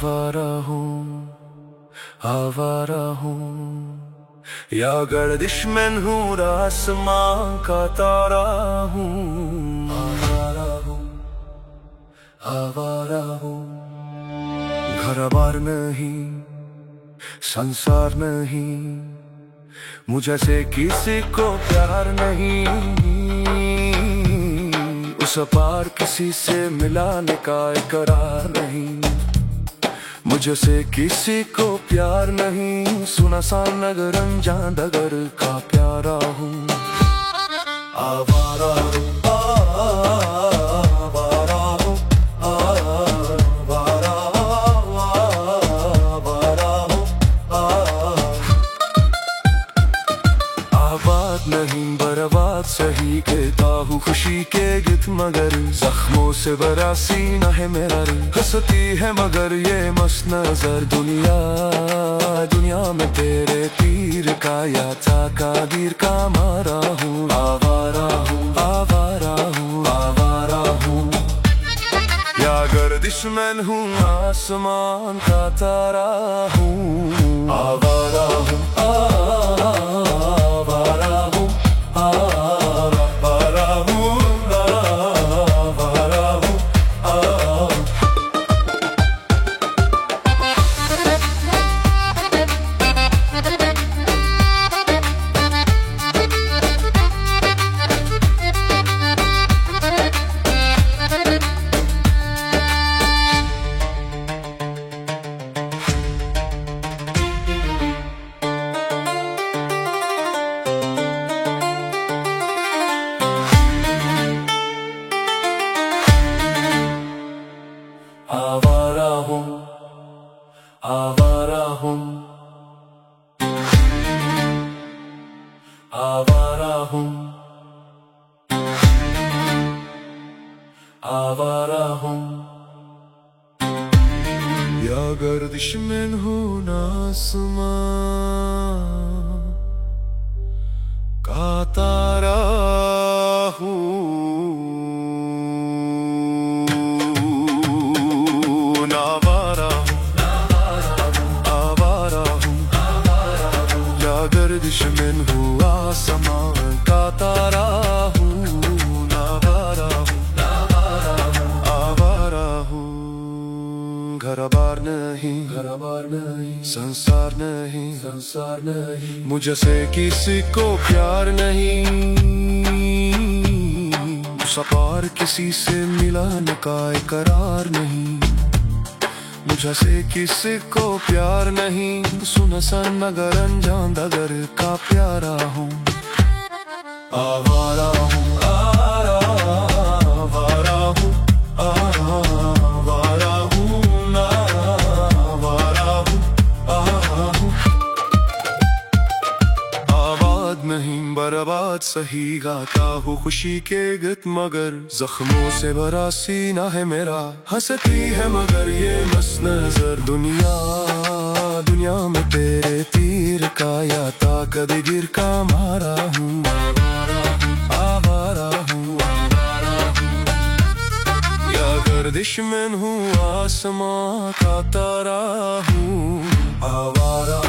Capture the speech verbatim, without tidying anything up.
आवारा हूँ, आवारा हूँ, या गर्दिश में हूँ, आसमां का तारा हूँ। आवारा हूँ, आवारा हूँ, घर बार नहीं, संसार नहीं, मुझे से किसी को प्यार नहीं, उस पार किसी से मिलाने का इकरार नहीं, मुझे से किसी को प्यार नहीं, सुना सा नगर अनजान डगर का प्यारा हूँ। आवारा हूँ, आवारा हूँ, आवारा, आवारा हूँ, आबाद नहीं बर्बाद सही कहता हूँ खुशी के गीत, मगर जख्मों से भरा सीना है मेरा रे, हंसती है मगर ये मस्त नजर दुनिया, दुनिया में तेरे तीर का या ताकादीर का मारा हूँ। आवारा हूँ, आवारा हूँ, आवारा हूँ, या गर्दिश में हूँ, आसमान का तारा हूँ। आवारा हूँ, आवारा हूँ, आवारा हूँ, आवारा हूँ, आवारा हूँ, आवारा हूँ, आवारा हूँ, आवारा हूँ, या गर्दिश में हूँ, आसमां का तारा हूँ। गर्दिश में हूँ, आसमान का तारा हूँ। आवारा हूँ, आवारा हूँ, घर बार नहीं, घर बार नहीं, संसार नहीं, संसार नहीं, मुझे से किसी को प्यार नहीं, उस पार किसी से मिलाने का इकरार नहीं, मुझे से किसी को प्यार नहीं, सुना सा नगर अनजान डगर का प्यारा हूँ। आवारा हूँ, आवारा हूँ, आवारा हूँ, आवारा हूँ, आबाद नहीं बर्बाद सही गाता हूँ खुशी के गीत, मगर जख्मों से भरा सीना है मेरा, हंसती है मगर ये मस्त नजर दुनिया, दुनिया में तेरे तीर का या ताकदीर का मारा हूँ। आवारा हूँ, आवारा हूँ, या गर्दिश में हूँ, आसमां का तारा हूँ। आवारा